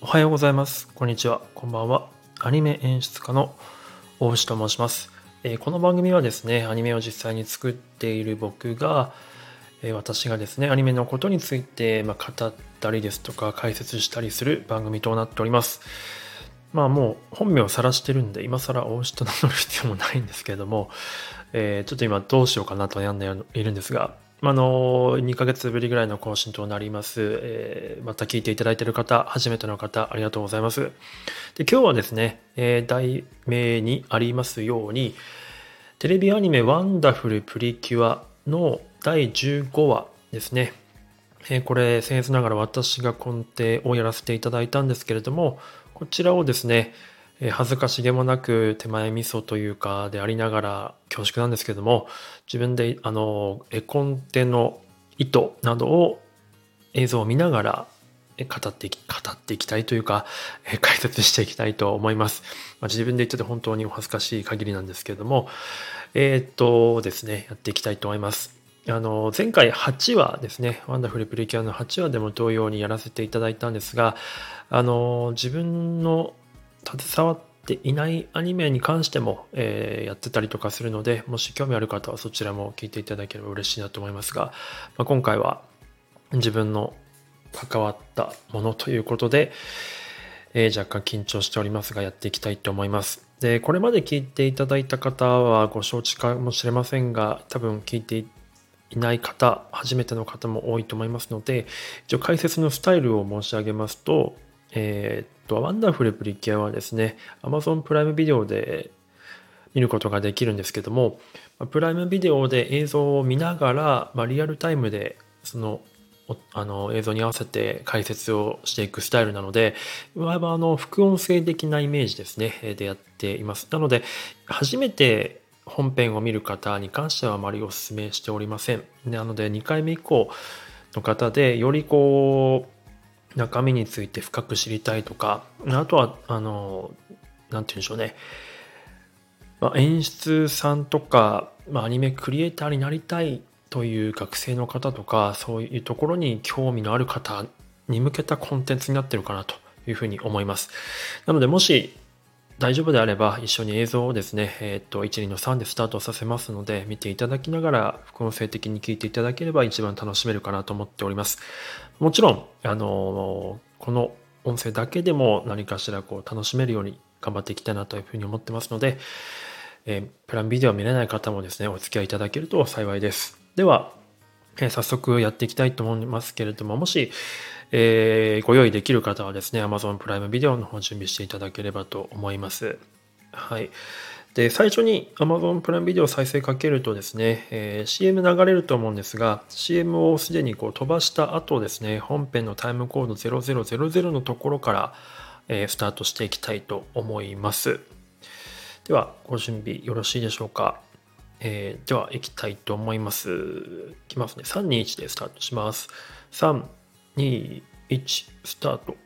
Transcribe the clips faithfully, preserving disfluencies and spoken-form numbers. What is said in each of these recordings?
おはようございます。こんにちは。こんばんは。アニメ演出家の大牛と申します。えーこの番組はですね、アニメを実際に作っている僕が、えー私がですね、アニメのことについて、まあ、語ったりですとか解説したりする番組となっております。まあもう本名を晒してるんで、今更大牛と名乗る必要もないんですけれども、えーちょっと今どうしようかなと悩んでいるんですが、まああの、にかげつぶりぐらいの更新となります。えーまた聞いていただいている方、初めての方、ありがとうございます。で、今日はですね、えー題名にありますように、テレビアニメワンダフルプリキュアのだいじゅうごわですね。えーこれ、僭越ながら私が根底をやらせていただいたんですけれども、こちらをですね、えー恥ずかしげもなく手前味噌というかでありながら恐縮なんですけれども、自分であの絵コンテの意図などを映像を見ながらえ語っていき、語っていきたいというか、え解説していきたいと思います。まあ、自分で言ってて本当にお恥ずかしい限りなんですけれども、えーっとですね、やっていきたいと思います。あの、前回はちわですね、ワンダフルプリキュアのはちわでも同様にやらせていただいたんですが、あの、自分の携わっていないアニメに関しても、えーやってたりとかするので、もし興味ある方はそちらも聞いていただければ嬉しいなと思いますが、まあ、今回は自分の関わったものということで、えー若干緊張しておりますが、やっていきたいと思います。で、これまで聞いていただいた方はご承知かもしれませんが、多分聞いていない方、初めての方も多いと思いますので、一応解説のスタイルを申し上げますと、えーっと、ワンダフルプリキュアはですね、Amazon プライムビデオで見ることができるんですけども、プライムビデオで映像を見ながら、まあ、リアルタイムでそのおあの映像に合わせて解説をしていくスタイルなので、いわばあの副音声的なイメージですね、えーでやっています。なので、初めて本編を見る方に関してはあまりお勧めしておりません。なので、にかいめ以降の方で、よりこう、中身について深く知りたいとか、あとは、あの、なんて言うんでしょうね、まあ、演出さんとか、まあ、アニメクリエイターになりたいという学生の方とか、そういうところに興味のある方に向けたコンテンツになってるかなというふうに思います。なので、もし大丈夫であれば、一緒に映像をですね、えっと、いち、にのさんでスタートさせますので、見ていただきながら、副音声的に聞いていただければ一番楽しめるかなと思っております。もちろん、あの、この音声だけでも何かしらこう楽しめるように頑張っていきたいなというふうに思ってますので、えープランビデオを見れない方もですね、お付き合いいただけると幸いです。では、えー早速やっていきたいと思いますけれども、もし、えーご用意できる方はですね、Amazon プライムビデオの方を準備していただければと思います。はい。で、最初に Amazon プライムビデオ再生かけるとですね、えー シーエム 流れると思うんですが、シーエム をすでにこう飛ばした後ですね、本編のタイムコードゼロゼロゼロゼロのところから、えースタートしていきたいと思います。では、ご準備よろしいでしょうか。えーでは、行きたいと思います。いきますね。さん、に、いちでスタートします。さん、に、いち、スタート。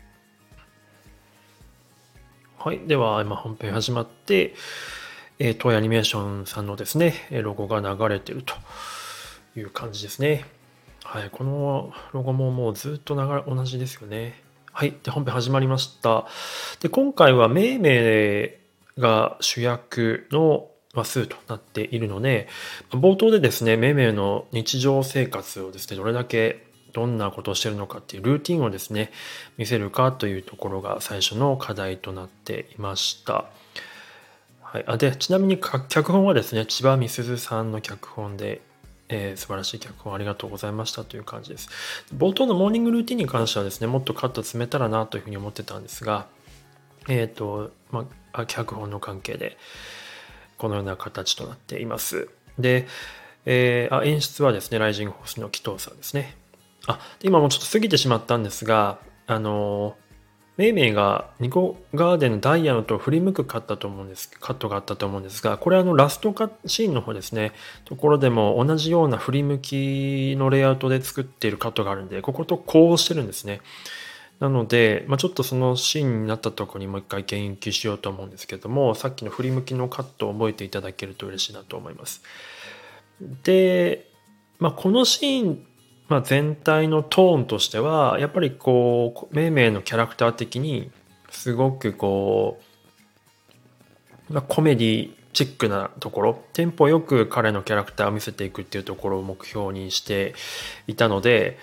はい。では、今本編始まって、えー、トイアニメーションさんのですね、えーロゴが流れているという感じですね。はい。このロゴももうずっと流れ、同じですよね。はい。で、本編始まりました。で、今回はめいめいが主役の話数となっているので、冒頭でですね、めいめいの日常生活をですね、どれだけどんなことをしているのかっていうルーティンをですね、見せるかというところが最初の課題となっていました。はい。あ、で、ちなみにか脚本はですね、千葉美鈴さんの脚本で、えー素晴らしい脚本ありがとうございましたという感じです。冒頭のモーニングルーティンに関してはですね、もっとカット詰めたらなというふうに思ってたんですが、えっ、と、まあ、脚本の関係で、このような形となっています。で、えーあ演出はですね、ライジングホースの紀藤さんですね。あ、で今もうちょっと過ぎてしまったんですが、あのーメイメイがニコガーデンのダイヤのと振り向くカットだと思うんです、カットがあったと思うんですが、これあのラストカシーンの方ですね、ところでも同じような振り向きのレイアウトで作っているカットがあるんで、こことこうしてるんですね。なので、まあ、ちょっとそのシーンになったところにもう一回言及しようと思うんですけども、さっきの振り向きのカットを覚えていただけると嬉しいなと思います。で、まあ、このシーンまあ、全体のトーンとしてはやっぱりこうメイメイのキャラクター的にすごくこう、まあ、コメディチックなところ、テンポよく彼のキャラクターを見せていくっていうところを目標にしていたので、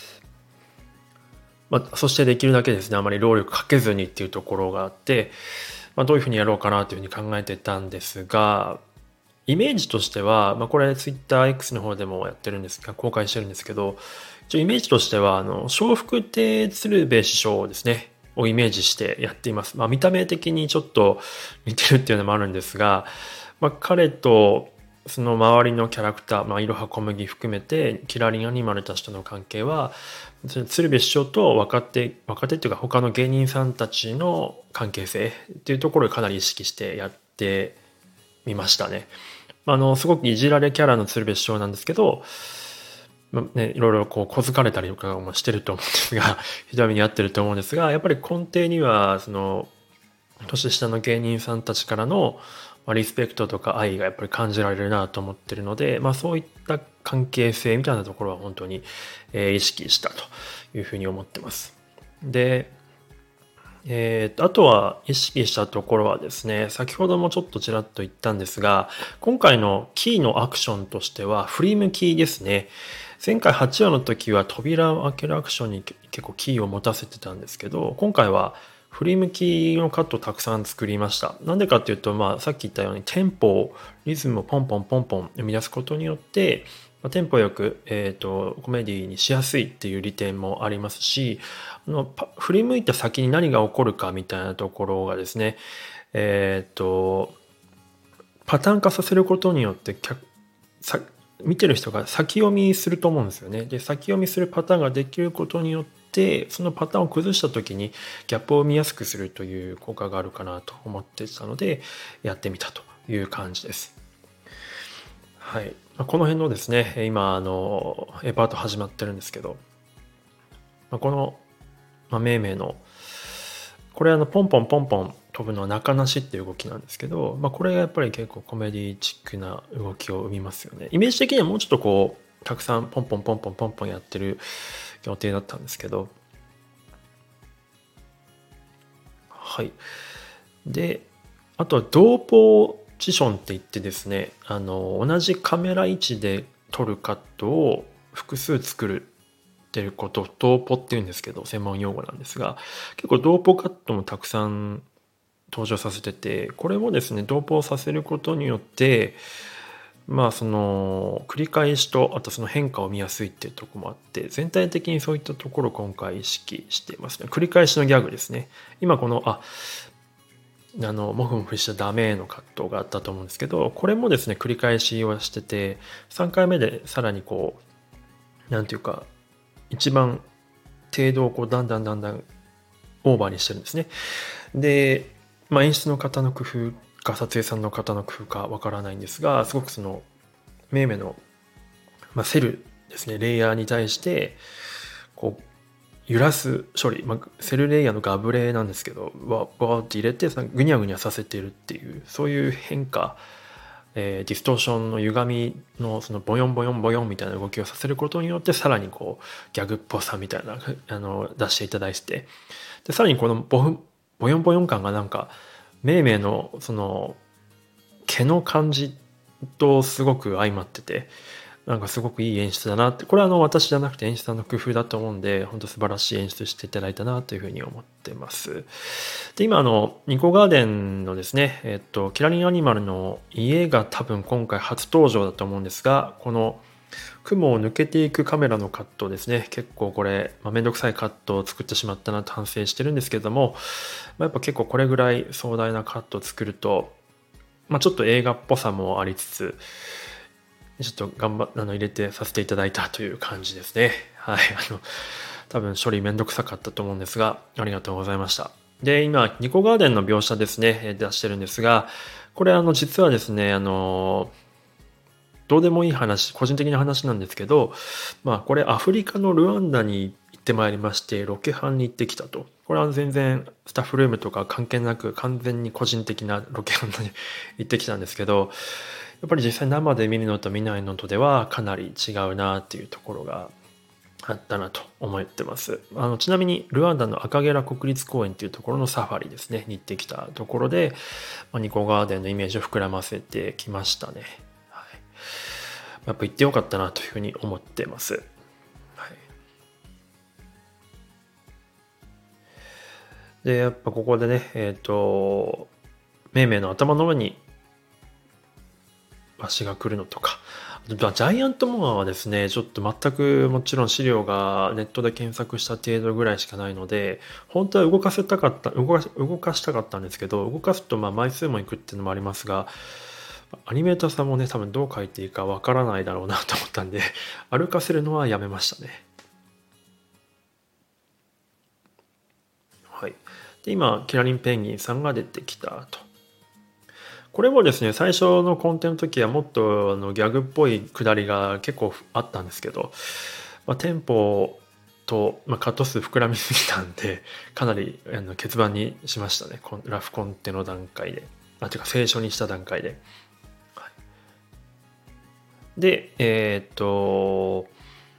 まあ、そしてできるだけですねあまり労力かけずにっていうところがあって、まあ、どういうふうにやろうかなというふうに考えてたんですが、イメージとしては、まあ、これ TwitterX の方でもやってるんですが公開してるんですけど、一応イメージとしてはあの笑福亭鶴瓶師匠ですねをイメージしてやっています。まあ、見た目的にちょっと似てるっていうのもあるんですが、まあ、彼とその周りのキャラクター、まあ、いろは小麦含めてキラリンアニマルたちとの関係は鶴瓶師匠と若手若手っていうか他の芸人さんたちの関係性っていうところをかなり意識してやってみましたね。あのすごくいじられキャラの鶴瓶師匠なんですけど、まあね、いろいろこう小づかれたりとかもしてると思うんですがひどい目に遭ってると思うんですが、やっぱり根底にはその年下の芸人さんたちからのリスペクトとか愛がやっぱり感じられるなと思ってるので、まあ、そういった関係性みたいなところは本当に、えー、意識したというふうに思ってます。で、えー、あとは意識したところはですね、先ほどもちょっとちらっと言ったんですが、今回のキーのアクションとしては振り向きですね。前回はちわの時は扉を開けるアクションに結構キーを持たせてたんですけど、今回は振り向きのカットをたくさん作りました。なんでかっていうと、まあ、さっき言ったようにテンポ、リズムをポンポンポンポン生み出すことによって、まあ、テンポよく、えっと、コメディにしやすいっていう利点もありますし、あの振り向いた先に何が起こるかみたいなところがですね、えっと、パターン化させることによってさ見てる人が先読みすると思うんですよね。で、先読みするパターンができることによってそのパターンを崩した時にギャップを見やすくするという効果があるかなと思ってたのでやってみたという感じです。はい、この辺のですね、今あのエパート始まってるんですけど、この、まあ、命名のこれあのポンポンポンポン飛ぶのは中なしっていう動きなんですけど、まあ、これがやっぱり結構コメディチックな動きを生みますよね。イメージ的にはもうちょっとこうたくさんポンポンポンポンポンポンやってる予定だったんですけど、はい。で、あとは同ポジションって言ってですね、あの同じカメラ位置で撮るカットを複数作るっていうことを同ポっていうんですけど、専門用語なんですが、結構同ポカットもたくさん登場させてて、これもですね同ポさせることによってまあその繰り返しとあとその変化を見やすいっていうところもあって、全体的にそういったところを今回意識していますね。繰り返しのギャグですね。今このああのモフモフしちゃダメのカットがあったと思うんですけど、これもですね繰り返しをしてて、さんかいめでさらにこうなんていうか一番程度をこうだんだんだんだんオーバーにしてるんですね。で、まあ、演出の方の工夫か撮影さんの方の工夫かわからないんですが、すごくそのメイメの、まあ、セルですね、レイヤーに対してこう揺らす処理、まあ、セルレイヤーのガブレなんですけど、わわーって入れてぐにゃぐにゃさせているっていう、そういう変化、えー、ディストーションの歪みのそのボヨンボヨンボヨンみたいな動きをさせることによってさらにこうギャグっぽさみたいなあの出していただいて、でさらにこのボボヨンボヨン感がなんかメイメイのその毛の感じとすごく相まってて、なんかすごくいい演出だなって、これはあの私じゃなくて演出さんの工夫だと思うんで、本当素晴らしい演出していただいたなというふうに思ってます。で、今あのニコガーデンのですね、えっとキラリンアニマルの家が多分今回初登場だと思うんですが、この雲を抜けていくカメラのカットですね、結構これ、まあ、めんどくさいカットを作ってしまったなと反省してるんですけども、まあ、やっぱ結構これぐらい壮大なカットを作ると、まあ、ちょっと映画っぽさもありつつ、ちょっと頑張っあの入れてさせていただいたという感じですね。はい、あの多分処理めんどくさかったと思うんですが、ありがとうございました。で、今ニコガーデンの描写ですね出してるんですが、これあの実はですね、あのどうでもいい話、個人的な話なんですけど、まあこれアフリカのルワンダに行ってまいりまして、ロケハンに行ってきたと。これは全然スタッフルームとか関係なく完全に個人的なロケハンに行ってきたんですけど、やっぱり実際生で見るのと見ないのとではかなり違うなっていうところがあったなと思ってます。あのちなみにルワンダのアカゲラ国立公園っていうところのサファリですねに行ってきたところで、まあ、ニコガーデンのイメージを膨らませてきましたね。はい、やっぱ行ってよかったなというふうに思ってます。はい、でやっぱここでねえっ、とめいめいの頭の上にわしが来るのとか、ジャイアントモアはですね、ちょっと全くもちろん資料がネットで検索した程度ぐらいしかないので、本当は動かせたかった、動か動かしたかったんですけど、動かすとまあ枚数もいくっていうのもありますが、アニメーターさんもね、多分どう書いていいかわからないだろうなと思ったんで、歩かせるのはやめましたね。はい。で、今、キラリンペンギンさんが出てきたと。これもですね、最初のコンテの時はもっとあのギャグっぽいくだりが結構あったんですけど、まあ、テンポと、まあ、カット数膨らみすぎたんで、かなりあの欠番にしましたね。ラフコンテの段階で。あ、ていうか、清書にした段階で。はい、で、えー、っと、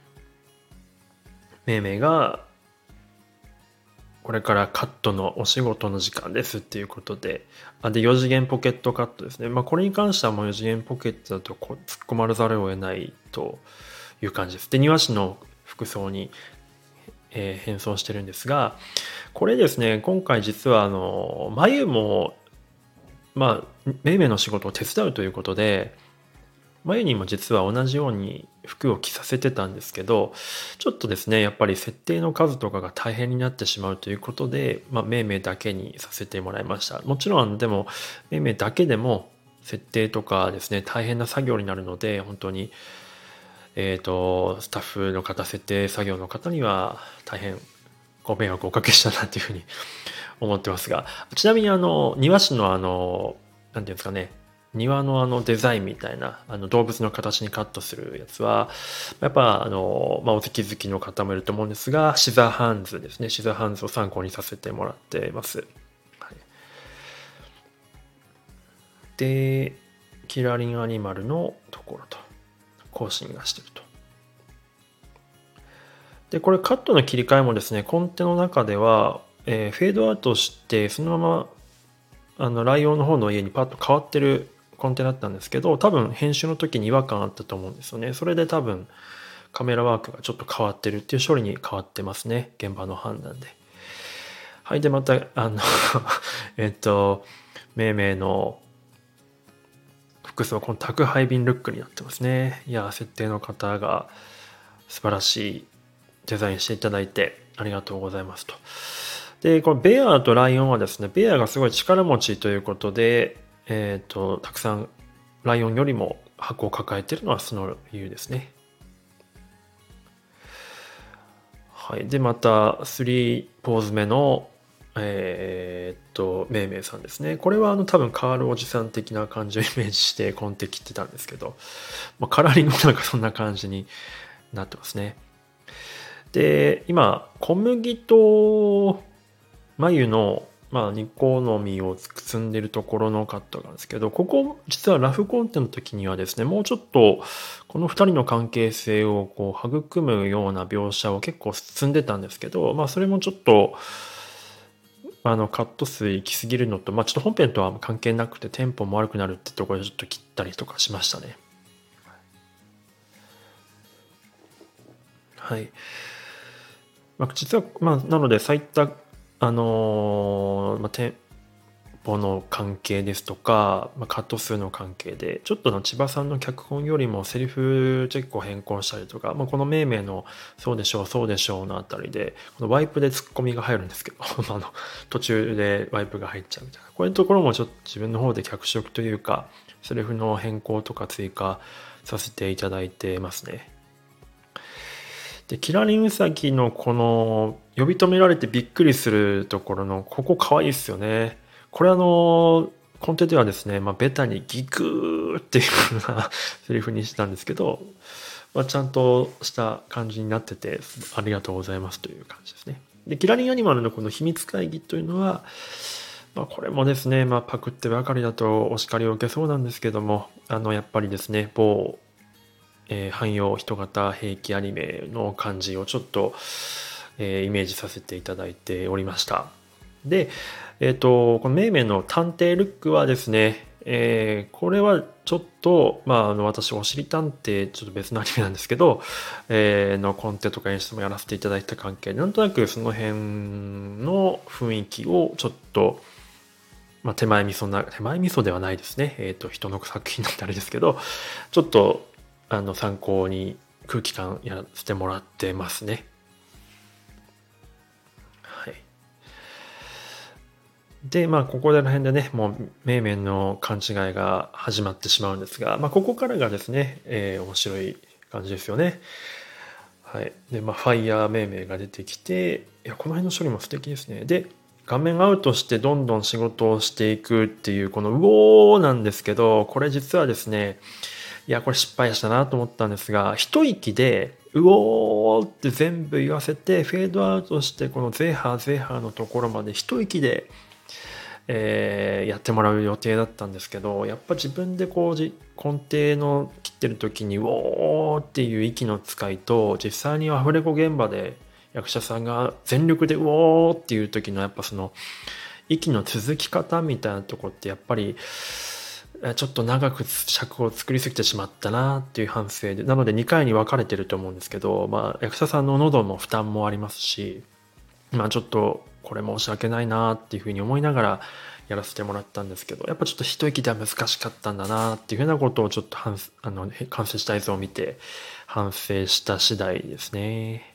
めいめいが、これからカットのお仕事の時間ですっていうことで、あでよ次元ポケットカットですね。まあこれに関してはもうよ次元ポケットだとこ突っ込まれざるを得ないという感じです。で、庭師の服装に、えー変装してるんですが、これですね、今回実はあの、眉も、まあ、めいめいの仕事を手伝うということで、眉にも実は同じように服を着させてたんですけど、ちょっとですね、やっぱり設定の数とかが大変になってしまうということで、まあ、めいめいだけにさせてもらいました。もちろん、でも、めいめいだけでも設定とかですね、大変な作業になるので、本当に、えっと、スタッフの方、設定作業の方には大変ご迷惑をおかけしたなというふうに思ってますが、ちなみにあの、庭師のあの、なんていうんですかね、庭のあのデザインみたいなあの動物の形にカットするやつは、やっぱあの、まあ、お石好きの方もいると思うんですが、シザーハンズですね。シザーハンズを参考にさせてもらっています。はい、で、キラリンアニマルのところと、更新がしてると。で、これカットの切り替えもですね、コンテの中では、えーフェードアウトして、そのままあのライオンの方の家にパッと変わってるコンテだったんですけど、多分編集の時に違和感あったと思うんですよね。それで多分カメラワークがちょっと変わってるっていう処理に変わってますね。現場の判断で。はい。で、また、あのえっと、めいめいの服装、この宅配便ルックになってますね。いや、設定の方が素晴らしいデザインしていただいてありがとうございますと。で、このベアとライオンはですね、ベアがすごい力持ちということで、えっと、たくさんライオンよりも箱を抱えているのはその理由ですね。はい。で、また、スリーポーズ目の、えーっと、めいめいさんですね。これはあの多分カールおじさん的な感じをイメージしてコンテ切ってたんですけど、まあ、カラーリングもなんかそんな感じになってますね。で、今、小麦と眉の、まあ、煮好みを積んでるところのカットなんですけど、ここ、実はラフコンテの時にはですね、もうちょっと、このふたりの関係性をこう育むような描写を結構進んでたんですけど、まあ、それもちょっと、あの、カット数行き過ぎるのと、まあ、ちょっと本編とは関係なくて、テンポも悪くなるってところでちょっと切ったりとかしましたね。はい。まあ、実は、まあ、なので、そういった、あのーまあ、テンポの関係ですとか、まあ、カット数の関係で、ちょっとの千葉さんの脚本よりもセリフチェックを変更したりとか、まあ、このめいめいのそうでしょう、そうでしょうのあたりで、このワイプでツッコミが入るんですけど、あの途中でワイプが入っちゃうみたいな。こういうところもちょっと自分の方で脚色というか、セリフの変更とか追加させていただいてますね。で、キラリンウサギのこの呼び止められてびっくりするところのここ可愛いですよね。これあのコンテではですね、まあ、ベタにギクーっていう風なセリフにしてたんですけど、まあ、ちゃんとした感じになっててありがとうございますという感じですね。で、キラリンアニマルのこの秘密会議というのは、まあ、これもですね、まあ、パクってばかりだとお叱りを受けそうなんですけども、あのやっぱりですね、某えー汎用人型兵器アニメの感じをちょっと、えーイメージさせていただいておりました。で、えっと、このメイメイの探偵ルックはですね、えーこれはちょっと、まあ、あの、私、おしりたんてい、ちょっと別のアニメなんですけど、えーのコンテとか演出もやらせていただいた関係で、なんとなくその辺の雰囲気をちょっと、まあ、手前味噌な、手前味噌ではないですね。えっと、人の作品なんてあれですけど、ちょっと、あの、参考に空気感やらせてもらってますね。はい。で、まあ、ここら辺でね、もう、メイメイの勘違いが始まってしまうんですが、まあ、ここからがですね、えー面白い感じですよね。はい。で、まあ、ファイヤーメイメイが出てきて、いや、この辺の処理も素敵ですね。で、画面アウトしてどんどん仕事をしていくっていう、このうおーなんですけど、これ実はですね、いや、これ失敗したなと思ったんですが、一息で、うおーって全部言わせて、フェードアウトして、このゼーハーゼーハーのところまで一息で、えーやってもらう予定だったんですけど、やっぱ自分でこうじ根底の切ってる時に、うおーっていう息の使いと、実際にアフレコ現場で役者さんが全力でうおーっていう時のやっぱその息の続き方みたいなとこってやっぱりえちょっと長く尺を作りすぎてしまったなっていう反省で、なのでにかいに分かれてると思うんですけど、まあ役者さんの喉の負担もありますし、まあちょっとこれ申し訳ないなっていうふうに思いながらやらせてもらったんですけど、やっぱちょっと一息では難しかったんだなっていうふうなことをちょっと反あの完成した映像を見て反省した次第ですね。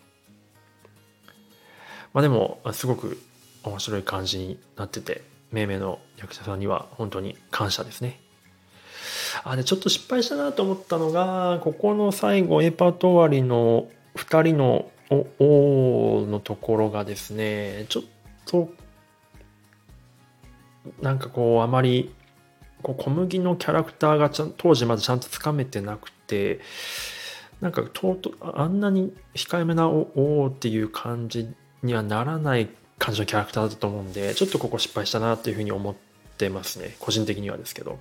まあでもすごく面白い感じになってて、めいめいの役者さんには本当に感謝ですね。あ、で、ちょっと失敗したなと思ったのが、ここの最後、A パート終わりのふたりのお、おのところがですね、ちょっと、なんかこう、あまり、こう小麦のキャラクターがちゃん当時まだちゃんとつかめてなくて、なんかとうとあんなに控えめなおおーっていう感じにはならない感じのキャラクターだったと思うんで、ちょっとここ失敗したなっていうふうに思ってますね。個人的にはですけど。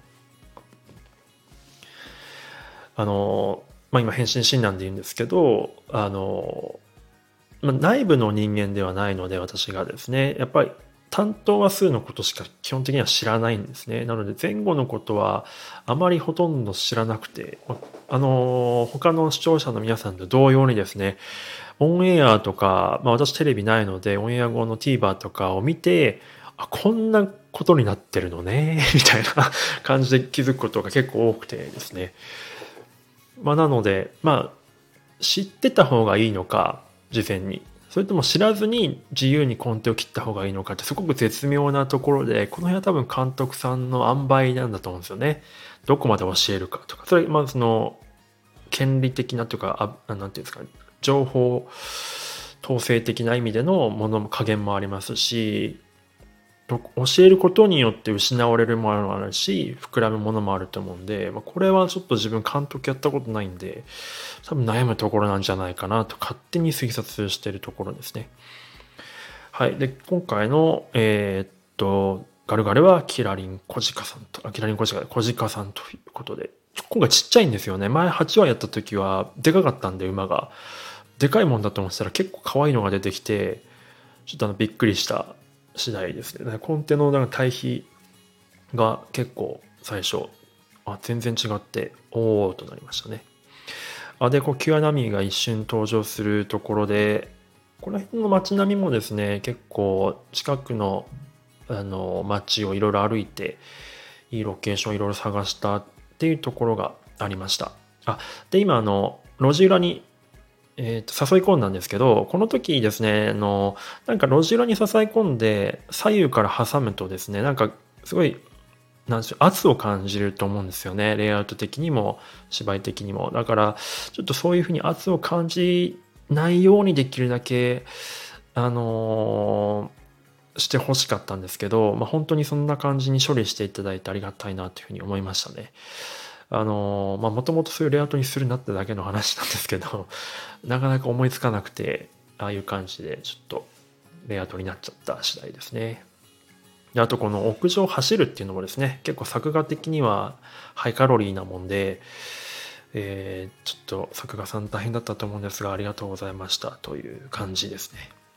あの、まあ、今返信診断で言うんですけど、あの、まあ、内部の人間ではないので、私がですね、やっぱり担当話数のことしか基本的には知らないんですね。なので前後のことはあまりほとんど知らなくて、まあの、他の視聴者の皆さんと同様にですね、オンエアとか、まあ私テレビないので、オンエア後の TVer とかを見て、あ、こんなことになってるのね、みたいな感じで気づくことが結構多くてですね。まあ、なので、まあ、知ってた方がいいのか、事前に。それとも知らずに自由にコンテを切った方がいいのかってすごく絶妙なところで、この辺は多分監督さんの塩梅なんだと思うんですよね。どこまで教えるかとか。それ、まあその、権利的なというか、あ、なんていうんですかね、情報統制的な意味でのものも加減もありますし、と教えることによって失われるものもあるし、膨らむものもあると思うんで、まあ、これはちょっと自分監督やったことないんで、多分悩むところなんじゃないかなと勝手に推察しているところですね。はい。で、今回の、えーっと、ガルガルはキラリン小鹿さんと、あ、キラリン小鹿、小鹿さんということで、今回ちっちゃいんですよね。前はちわやった時はでかかったんで馬が。でかいもんだと思ってたら結構可愛いのが出てきて、ちょっとあのびっくりした次第ですね。コンテのなんか対比が結構最初、あ、全然違って、おーとなりましたね。あ、で、こう、キュアナミが一瞬登場するところで、この辺の街並みもですね、結構近くの、あの、街をいろいろ歩いて、いいロケーションをいろいろ探したっていうところがありました。あ、で、今、あの、路地裏にえーと、誘い込んだんですけど、この時ですね、あの、なんか路地裏に誘い込んで、左右から挟むとですね、なんかすごい、なんでしょう、圧を感じると思うんですよね。レイアウト的にも、芝居的にも。だから、ちょっとそういうふうに圧を感じないようにできるだけ、あのーして欲しかったんですけど、まあ、本当にそんな感じに処理していただいてありがたいなというふうに思いましたね。あのーまあ、もともとそういうレイアウトにするなってだけの話なんですけど、なかなか思いつかなくて、ああいう感じでちょっとレイアウトになっちゃった次第ですね。であとこの屋上走るっていうのもですね、結構作画的にはハイカロリーなもんで、 えー、ちょっと作画さん大変だったと思うんですが、ありがとうございましたという感じですね。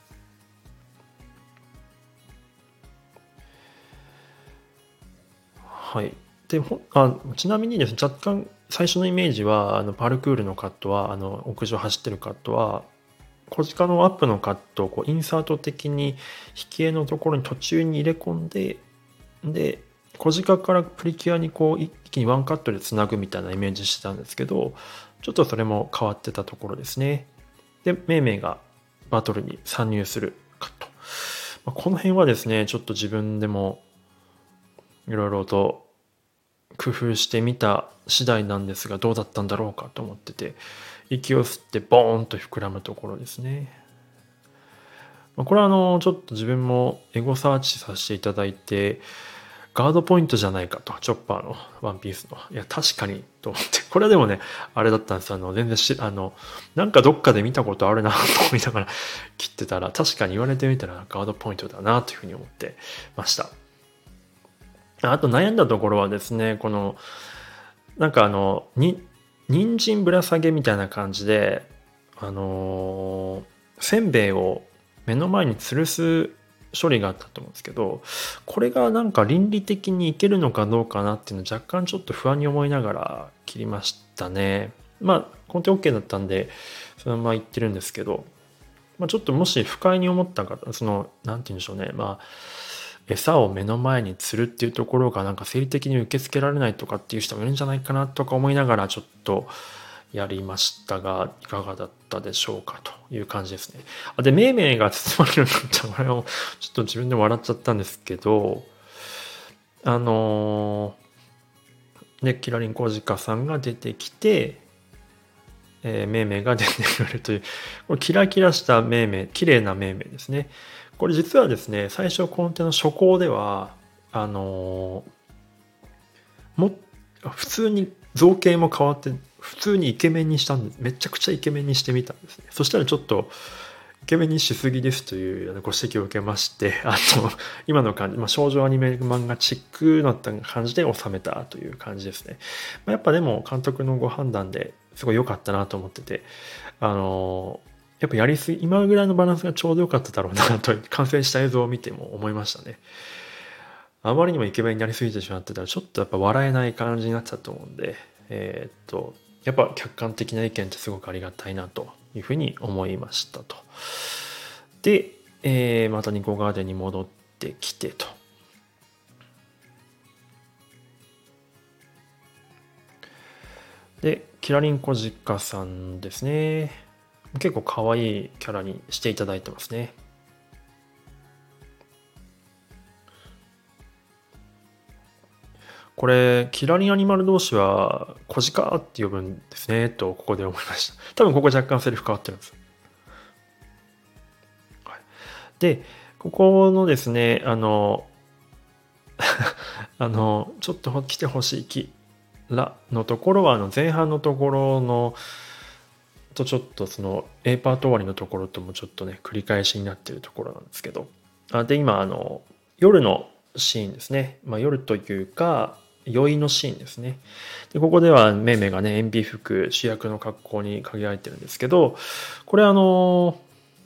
はい。で、ほあちなみにですね、若干最初のイメージは、あのパルクールのカットは、あの屋上走ってるカットは、小鹿のアップのカットをこうインサート的に引き絵のところに途中に入れ込んで、で、小鹿からプリキュアにこう一気にワンカットでつなぐみたいなイメージしてたんですけど、ちょっとそれも変わってたところですね。で、メイメイがバトルに参入するカット。まあ、この辺はですね、ちょっと自分でもいろいろと工夫してみた次第なんですが、どうだったんだろうかと思ってて、息を吸ってボーンと膨らむところですね。まあこれはあの、ちょっと自分もエゴサーチさせていただいて、ガードポイントじゃないかと、チョッパーのワンピースの。いや、確かに、と思って。これはでもね、あれだったんです。あの、全然し、あの、なんかどっかで見たことあるな、と思いながら切ってたら、確かに言われてみたらガードポイントだな、というふうに思ってました。あと悩んだところはですね、この、なんかあの、に、人参ぶら下げみたいな感じで、あのーせんべいを目の前に吊るす処理があったと思うんですけど、これがなんか倫理的にいけるのかどうかなっていうのを若干ちょっと不安に思いながら切りましたね。まあ、コンテ OK だったんで、そのまま言ってるんですけど、まあ、ちょっともし不快に思った方、その、なんて言うんでしょうね。まあ、餌を目の前に釣るっていうところがなんか生理的に受け付けられないとかっていう人もいるんじゃないかなとか思いながらちょっとやりましたが、いかがだったでしょうかという感じですね。あで、めいめいが包まれるようになったこれをちょっと自分で笑っちゃったんですけど、あのー、で、キラリンコジカさんが出てきて、えー、めいめいが出てくるという、これキラキラしためいめい、綺麗なめいめいですね。これ実はですね、最初コンテの初稿では、あのー、も、普通に造形も変わって、普通にイケメンにしたんです。めちゃくちゃイケメンにしてみたんですね。そしたらちょっと、イケメンにしすぎですというご指摘を受けまして、あの、今の感じ、まあ、少女アニメ漫画チックな感じで収めたという感じですね。まあ、やっぱでも監督のご判断ですごい良かったなと思ってて、あの、やっぱやりすぎ、今ぐらいのバランスがちょうど良かっただろうなと、完成した映像を見ても思いましたね。あまりにもイケメンになりすぎてしまってたら、ちょっとやっぱ笑えない感じになっちゃうと思うんで、えー、っと、やっぱ客観的な意見ってすごくありがたいなというふうに思いましたと。で、えー、またニコガーデンに戻ってきてと。で、キラリンコジカさんですね。結構可愛いキャラにしていただいてますね。これ、キラリンアニマル同士は、コジカって呼ぶんですね、とここで思いました。多分ここ若干セリフ変わってるんです。はい、で、ここのですね、あの、あの、ちょっと来てほしいキラのところは、あの前半のところの、とちょっとその A パート終わりのところともちょっとね、繰り返しになっているところなんですけど。あで、今、あの、夜のシーンですね。まあ、夜というか、酔いのシーンですね。で、ここではめいめいがね、塩ビ服、主役の格好に限られてるんですけど、これあの、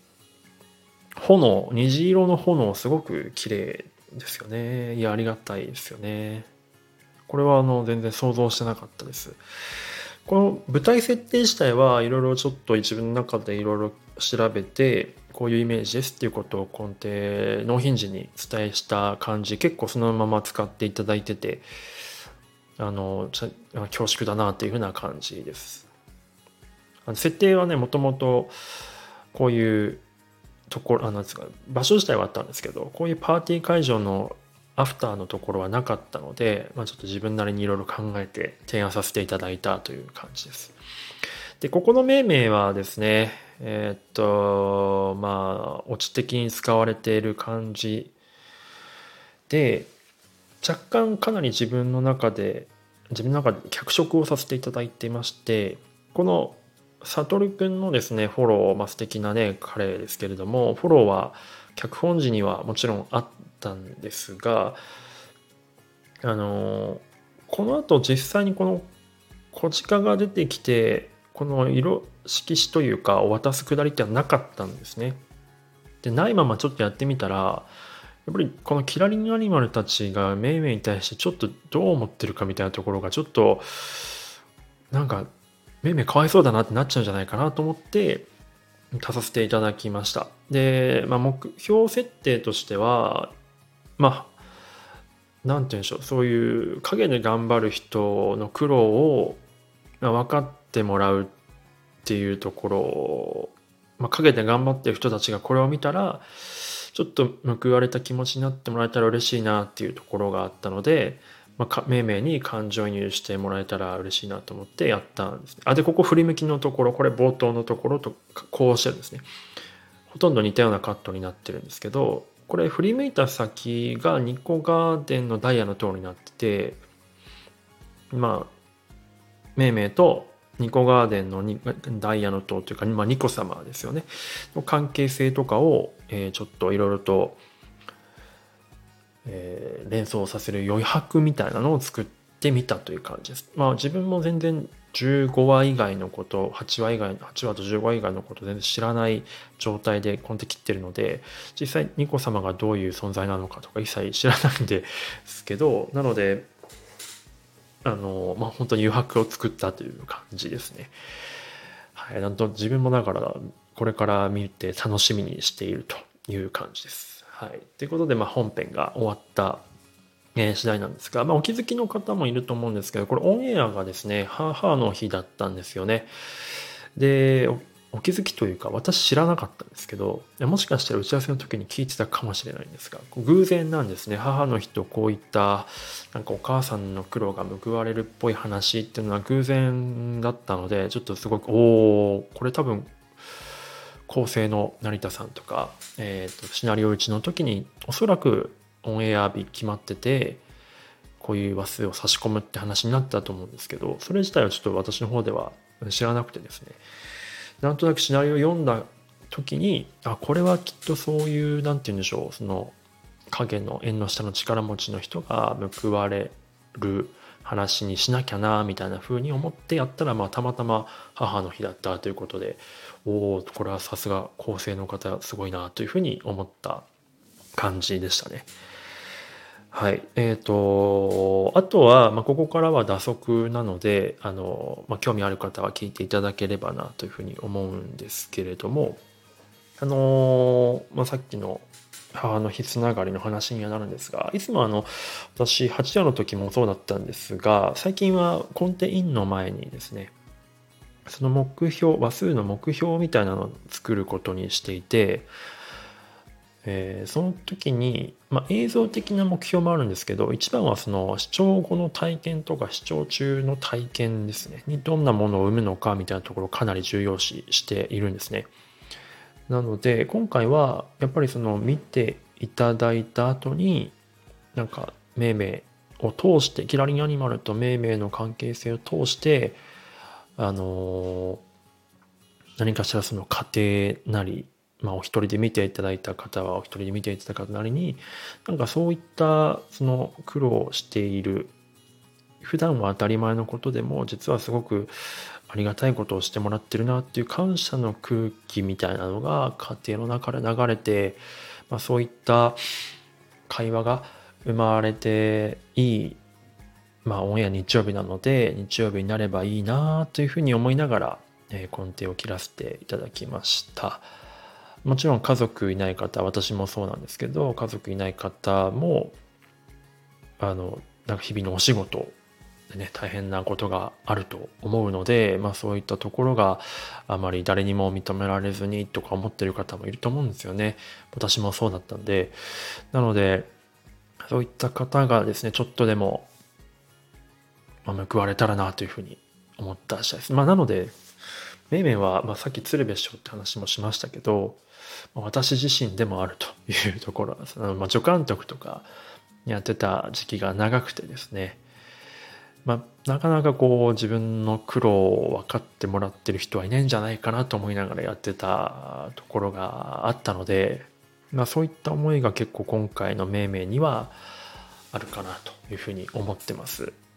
炎、虹色の炎、すごく綺麗ですよね。いや、ありがたいですよね。これはあの、全然想像してなかったです。この舞台設定自体はいろいろちょっと自分の中でいろいろ調べて、こういうイメージですっていうことを根底、納品時に伝えした感じ、結構そのまま使っていただいてて、あの、恐縮だなっていうふうな感じです。あの設定はね、もともとこういうところ、あの、場所自体はあったんですけど、こういうパーティー会場のアフターのところはなかったので、まあ、ちょっと自分なりにいろいろ考えて提案させていただいたという感じです。で、ここの命名はですね、えーっと、まあ、オチ的に使われている感じで、若干かなり自分の中で、自分の中で脚色をさせていただいていまして、このサトルくんのですね、フォロー、まあ、素敵なね、彼ですけれども、フォローは脚本時にはもちろんあったんですが、あの、この後実際にこの小鹿が出てきて、この色色紙というかを渡すくだりってのはなかったんですね。で、ないままちょっとやってみたら、やっぱりこのキラリンアニマルたちがメイメイに対してちょっとどう思ってるかみたいなところがちょっとなんかメイメイかわいそうだなってなっちゃうんじゃないかなと思って足させていただきました。で、まあ、目標設定としては、まあ、なんて言うんでしょう、そういう影で頑張る人の苦労をまあ分かってもらうっていうところを、まあ、陰で頑張ってる人たちがこれを見たら、ちょっと報われた気持ちになってもらえたら嬉しいなっていうところがあったので、まあ、かめいめいに感情移入してもらえたら嬉しいなと思ってやったんですね。あ、で、ここ振り向きのところ、これ冒頭のところとこうしてですね、ほとんど似たようなカットになってるんですけど、これ振り向いた先がニコガーデンのダイヤの塔になってて、まあ、めいめいとニコガーデンのにダイヤの塔というか、まあ、ニコ様ですよね。の関係性とかを、えーちょっといろいろと、えー連想させる余白みたいなのを作ってみたという感じです。まあ自分も全然じゅうごわ以外のこと、はちわ以外、はちわとじゅうごわ以外のこと全然知らない状態でコンテ切ってるので、実際ニコ様がどういう存在なのかとか一切知らないんですけど、なので、あの、まあ本当に余白を作ったという感じですね。はい、なんと自分もだからこれから見て楽しみにしているという感じです。はい、ということで、まあ、本編が終わった、えー次第なんですが、まあ、お気づきの方もいると思うんですけど、これオンエアがですね母の日だったんですよね。でお、お気づきというか私知らなかったんですけど、いやもしかしたら打ち合わせの時に聞いてたかもしれないんですが、偶然なんですね。母の日とこういったなんかお母さんの苦労が報われるっぽい話っていうのは偶然だったので、ちょっとすごくおおこれ多分構成の成田さんとか、えーとシナリオ打ちの時におそらくオンエア日決まってて、こういう話数を差し込むって話になったと思うんですけど、それ自体はちょっと私の方では知らなくてですね、なんとなくシナリオを読んだ時に、あ、これはきっとそういう、なんて言うんでしょう、その影の縁の下の力持ちの人が報われる話にしなきゃなみたいな風に思ってやったら、まあたまたま母の日だったということで、おおこれはさすが構成の方すごいなというふうに思った感じでしたね。はい。えっと、あとは、まあ、ここからは打足なので、あの、まあ、興味ある方は聞いていただければなというふうに思うんですけれども、あの、まあ、さっきの母の日つながりの話にはなるんですが、いつもあの、私、はちわの時もそうだったんですが、最近はコンテインの前にですね、その目標、話数の目標みたいなのを作ることにしていて、えーその時に、まあ、映像的な目標もあるんですけど、一番はその視聴後の体験とか視聴中の体験ですね、にどんなものを生むのかみたいなところをかなり重要視しているんですね。なので、今回はやっぱりその見ていただいた後に、なんか、命名を通して、キラリンアニマルと命名の関係性を通して、あのー何かしらその過程なり、まあ、お一人で見ていただいた方はお一人で見ていただいた方なりに、なんかそういったその苦労をしている、普段は当たり前のことでも実はすごくありがたいことをしてもらってるなっていう感謝の空気みたいなのが家庭の中で流れて、まあ、そういった会話が生まれていい、まあ、オンエア日曜日なので日曜日になればいいなというふうに思いながら、えー、根底を切らせていただきました。もちろん家族いない方、私もそうなんですけど、家族いない方もあのなんか日々のお仕事でね、大変なことがあると思うので、まあそういったところがあまり誰にも認められずにとか思ってる方もいると思うんですよね。私もそうだったんで、なのでそういった方がですね、ちょっとでもまあ報われたらなというふうに思った次第です。まあなので、めいめいは、まあ、さっき鶴瓶師匠って話もしましたけど、まあ私自身でもあるというところです。あの、まあ、助監督とかやってた時期が長くてですね、まあ、なかなかこう自分の苦労を分かってもらってる人はいないんじゃないかなと思いながらやってたところがあったので、まあ、そういった思いが結構今回のめいめいにはあるかなというふうに思ってます。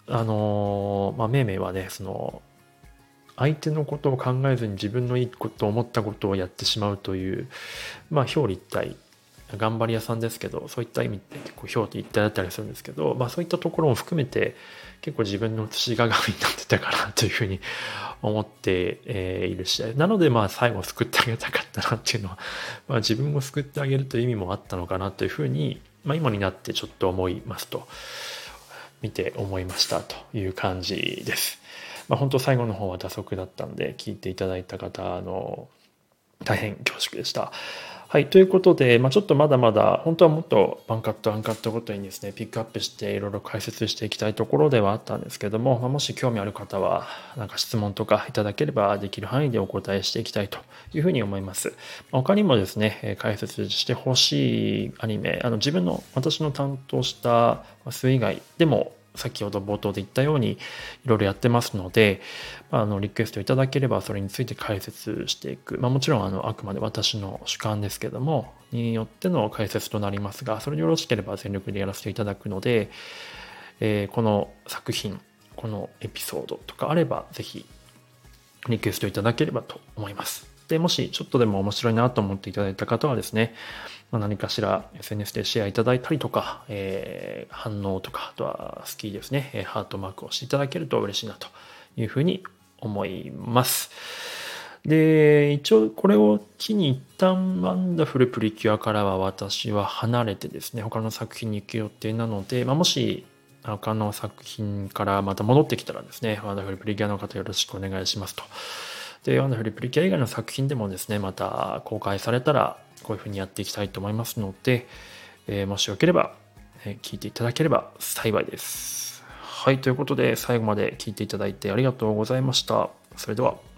あのーまあ、めいめいはね、その、相手のことを考えずに自分のいいことを思ったことをやってしまうという、まあ、表裏一体、頑張り屋さんですけど、そういった意味で結構表裏一体だったりするんですけど、まあ、そういったところも含めて、結構自分の写し鏡になってたかなというふうに思ってえーいる試合。なので、まあ、最後救ってあげたかったなっていうのは、まあ、自分を救ってあげるという意味もあったのかなというふうに、まあ、今になってちょっと思いますと、見て思いましたという感じです。まあ、本当最後の方は打足だったんで、聞いていただいた方、あの、大変恐縮でした。はい。ということで、まあ、ちょっとまだまだ、本当はもっとワンカット、ワンカットごとにですね、ピックアップしていろいろ解説していきたいところではあったんですけども、まあ、もし興味ある方は、なんか質問とかいただければできる範囲でお答えしていきたいというふうに思います。他にもですね、解説してほしいアニメ、あの自分の、私の担当した数以外でも、先ほど冒頭で言ったようにいろいろやってますので、あのリクエストいただければそれについて解説していく、まあ、もちろんあのあくまで私の主観ですけどもによっての解説となりますが、それでよろしければ全力でやらせていただくので、えー、この作品このエピソードとかあればぜひリクエストいただければと思います。でもしちょっとでも面白いなと思っていただいた方はですね、まあ、何かしら エスエヌエス でシェアいただいたりとか、えー、反応とか、あとは好きですね、ハートマークをしていただけると嬉しいなというふうに思います。で、一応これを機に一旦ワンダフルプリキュアからは私は離れてですね、他の作品に行く予定なので、まあ、もし他の作品からまた戻ってきたらですね、ワンダフルプリキュアの方よろしくお願いしますと。で、ワンダフルプリキュア以外の作品でもですね、また公開されたらこういうふうにやっていきたいと思いますので、えー、もしよければ、えー、聞いていただければ幸いです。はい、ということで最後まで聞いていただいてありがとうございました。それでは。